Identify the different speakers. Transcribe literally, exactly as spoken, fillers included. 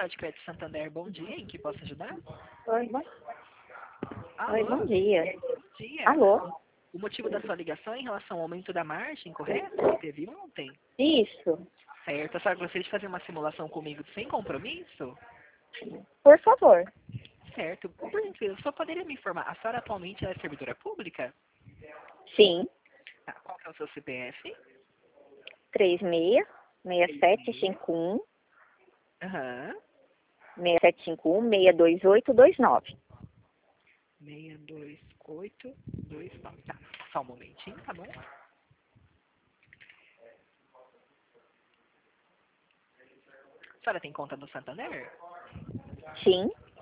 Speaker 1: Central de Crédito Santander, bom dia, em que posso ajudar?
Speaker 2: Oi, bom,
Speaker 1: Alô?
Speaker 2: Oi, bom dia.
Speaker 1: Bom dia.
Speaker 2: Alô?
Speaker 1: O motivo da sua ligação é em relação ao aumento da margem, correto? Que teve ontem.
Speaker 2: Isso,
Speaker 1: Certo. A senhora gostaria de fazer uma simulação comigo sem compromisso?
Speaker 2: por favor.
Speaker 1: Certo. Por gentileza, só poderia me informar, a senhora atualmente é servidora pública?
Speaker 2: Sim,
Speaker 1: Tá. Qual que é o seu C P F?
Speaker 2: três seis seis sete cinco um,
Speaker 1: Aham.
Speaker 2: seis sete cinco um, seis dois oito dois nove.
Speaker 1: seis dois oito dois nove. Tá. Só um momentinho, tá bom? A senhora tem conta no Santander?
Speaker 2: Sim,